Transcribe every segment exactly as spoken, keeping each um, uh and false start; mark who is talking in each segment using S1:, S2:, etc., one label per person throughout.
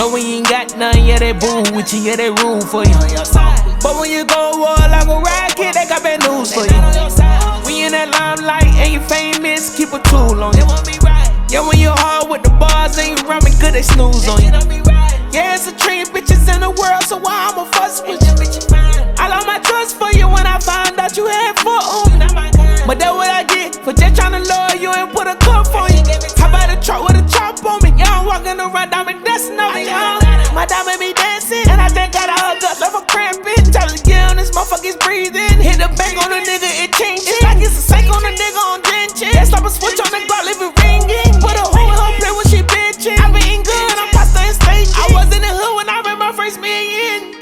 S1: No, we ain't got none, yeah, they boo with you, yeah, they rule for you. But when you go war like a racket, they got bad news for you. We in that limelight and you famous, keep a tool on you. Yeah, when you hard with the bars and you rhyming good, they snooze on you. Yeah, it's a trillion bitches in the world, so why I'ma fuss with you? I lost my trust for you when I found out you had foot on me. But that's what I get for just tryna lure you and put a cup on you. How about a truck with a chop on me? Yeah, I'm walking around diamond dancing on me, huh? My diamond be dancing, and I think got a hug up, left a cramping. Tell her to get on this motherfucker's breathing. Hit the bank on a nigga, it changes. It's like it's a psych on a nigga on drenching. Can't stop a switch on the Glock, leave it ringing. Put a hole in her play when she bitching. I been eating good, I'm pasta and steak. I was in the hood when I read my first million.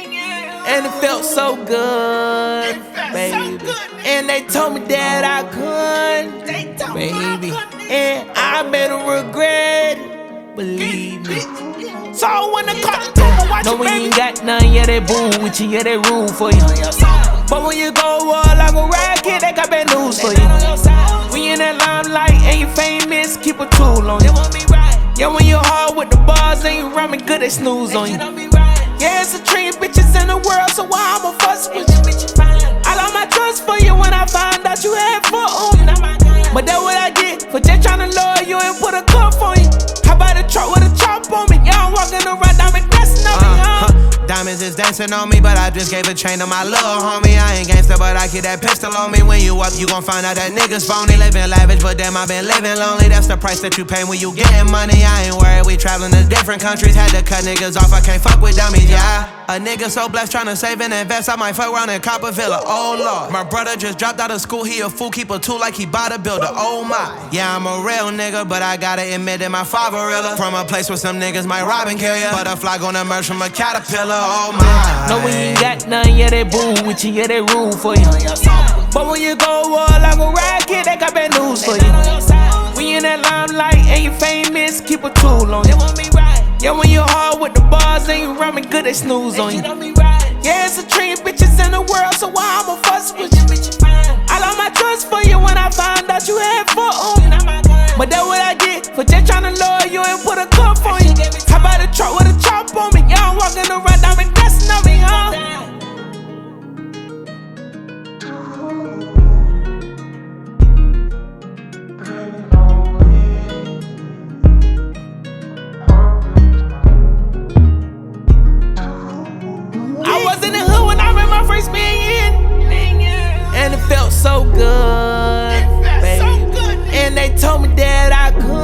S1: And it felt so good, baby. And they told me that I couldn't, baby. And I better regret it, believe me. So when the cops come and watch you, baby. No, we ain't got none, yeah, they boo with you, yeah, they rule for you. But when you go war like a racket, they got bad news for you. We in that limelight and you famous, keep a tool on you. Yeah, when you hard with the bars and you rhyming good, they snooze on you. Yeah, it's a trillion bitches in the world, so why I'ma fuss with you? I lost my trust for you when I found out you had foot on me. But that's what I get for just tryna lure you and put a cuff on you. How about a truck with a chop on me? Yeah, I'm walking around diamond dancing on me, huh?
S2: Diamonds is dancing on me, but I just gave a chain to my little homie. I ain't gangsta, but I keep that pistol on me. When you up, you gon' find out that niggas phony. Living lavish, but damn, I been living lonely. That's the price that you pay when you getting money. I ain't worried, we traveling to different countries. Had to cut niggas off, I can't fuck with dummies, yeah. A nigga so blessed tryna save and invest, I might fuck around in cop a villa, oh lord. My brother just dropped out of school, he a fool, keep a tool like he bout a builder, oh my. Yeah, I'm a real nigga, but I gotta admit that my father realer. From a place where some niggas might rob and kill ya. Butterfly gon' emerge from a caterpillar, oh my.
S1: No, we ain't got none, yeah, they boo with you, yeah, they rule for you. But when you go war like a racket, they got bad news for you. We in that limelight and you famous, keep a tool on you. Yeah, when you hard with the bars and you rhyming good, they snooze on you. Yeah, it's a trillion bitches in the world, so why I'ma fuss with you? I lost my trust for you when I found out you had foot on me. But that's what I get for just tryna lure you and put a cuff on you. How about a truck with a chop on me? Yeah, I'm walking around diamond dancing on me, huh? First million, and it felt so good, baby. And they told me that I could.